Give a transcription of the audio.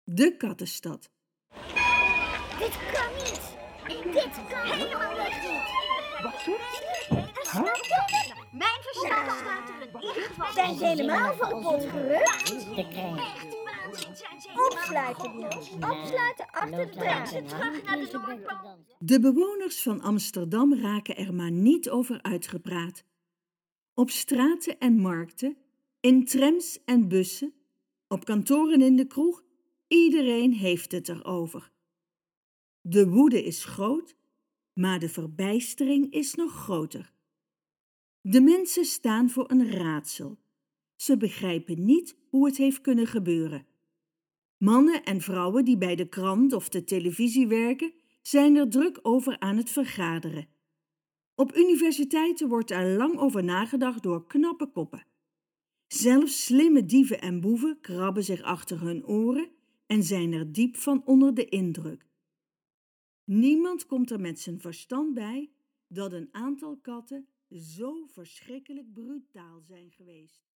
De kattenstad. Dit kan niet. Dit kan helemaal niet. Wat, sorry? Snap je? Mijn verstand staat er in ieder geval. Zijn ze helemaal van de pot gerukt? Te krijgen. Echt waanzin zijn ze helemaal. Opsluiten, Niels. Opsluiten achter de draad. Terug naar de Noordpool. De bewoners van Amsterdam raken er maar niet over uitgepraat. Op straten en markten, in trams en bussen, op kantoren in de kroeg, iedereen heeft het erover. De woede is groot, maar de verbijstering is nog groter. De mensen staan voor een raadsel. Ze begrijpen niet hoe het heeft kunnen gebeuren. Mannen en vrouwen die bij de krant of de televisie werken, zijn er druk over aan het vergaderen. Op universiteiten wordt er lang over nagedacht door knappe koppen. Zelfs slimme dieven en boeven krabben zich achter hun oren en zijn er diep van onder de indruk. Niemand komt er met zijn verstand bij dat een aantal katten zo verschrikkelijk brutaal zijn geweest.